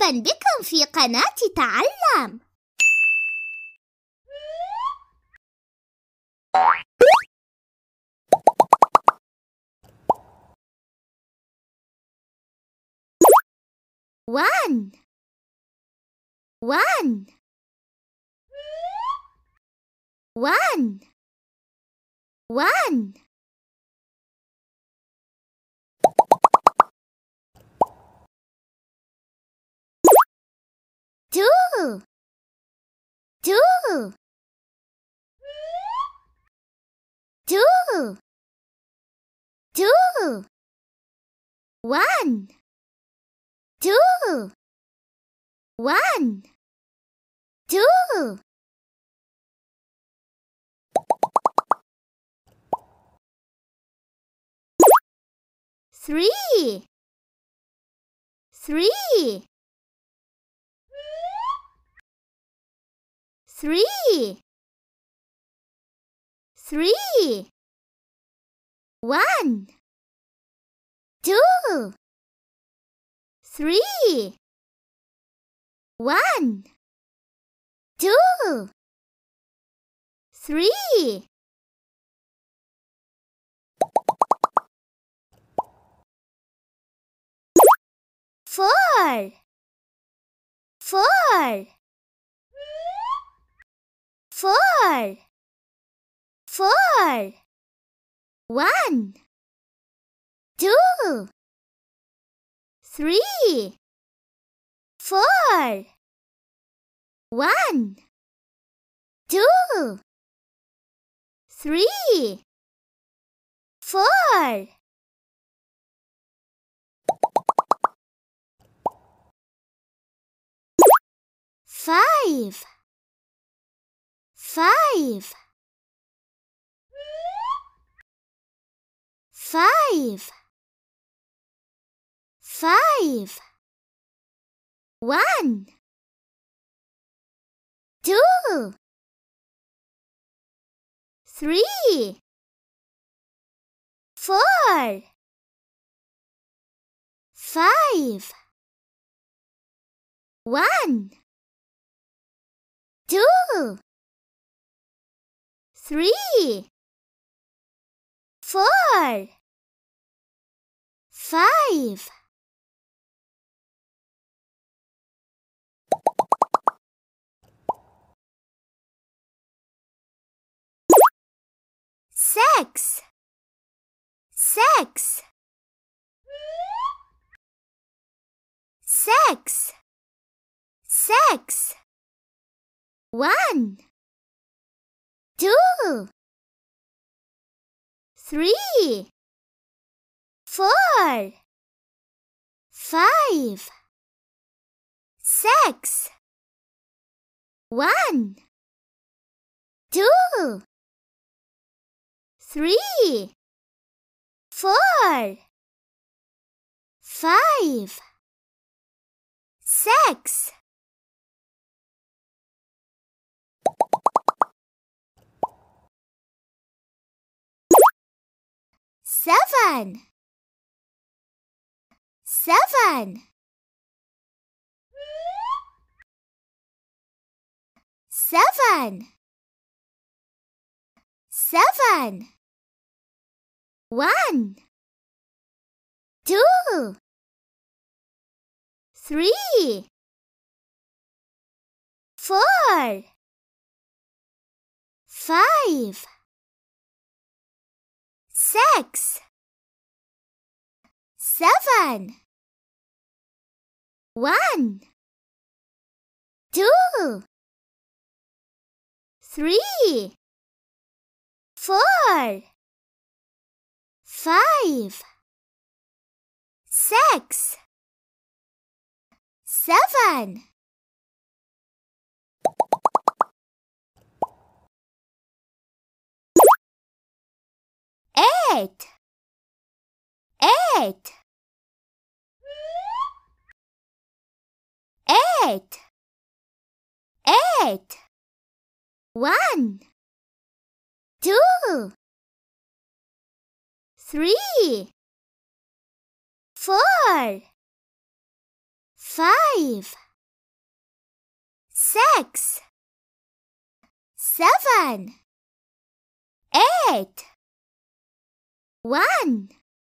مرحباً بكم في قناة تعلم. One, one, one, one. Two, two, two, two. One, two, one, two. Three, three, three, three. One, two, three. One, two, three. Four, four, four, four. One, two, three, four. One, two, three, four. Five, five, five, five. One, two, three, four, five. One, two, three, four, five. Six, six, six, six. One, two, three, four, five, six. One, two, three, four, five, six. Seven, seven, seven, seven. One, two, three, four, five, six, seven. One, two, three, four, five, six, seven. Eight, eight, eight, eight. One, two, three, four, 5, 6, 7, 8, 1,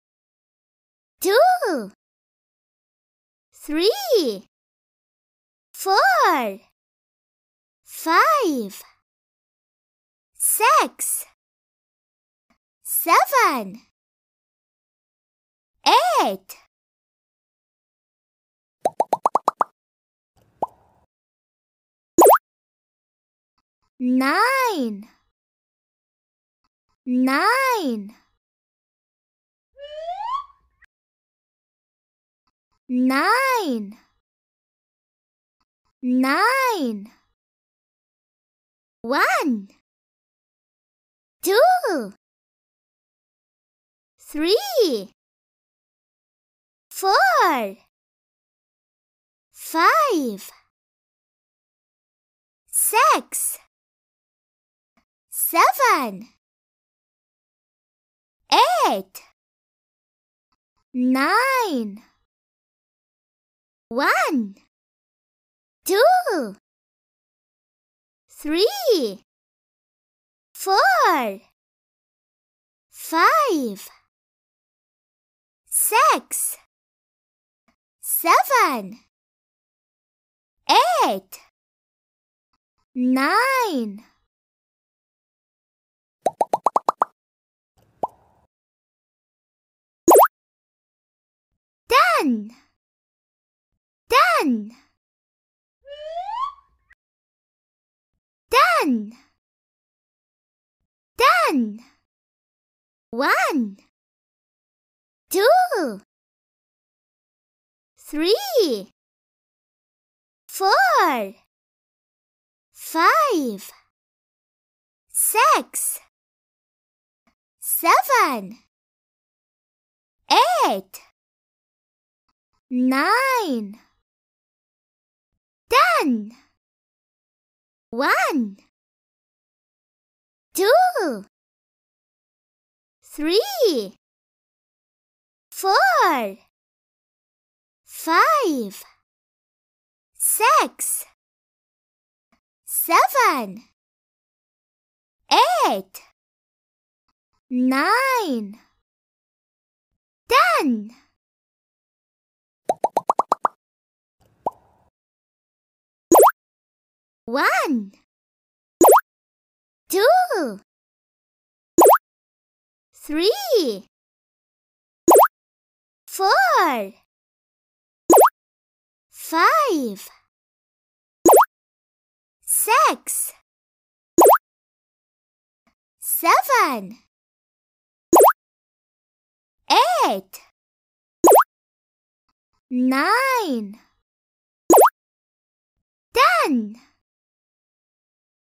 2, 3, 4, 5, 6, 7, 8. 9, 9, 9, 9. 1, 2, 3, 4, 5, 6, 7, 8, 9. 1, 2, 3, 4, 5, 6, 7, 8, 9. 10, 10, 10, 10. 1, 2, 3, 4, 5, 6, 7, 8, 9, 10. 1, 2, 3, 4, 5, 6, 7, 8, 9, 10. 1, 2, 3, 4, 5, 6, 7, 8, 9, 10.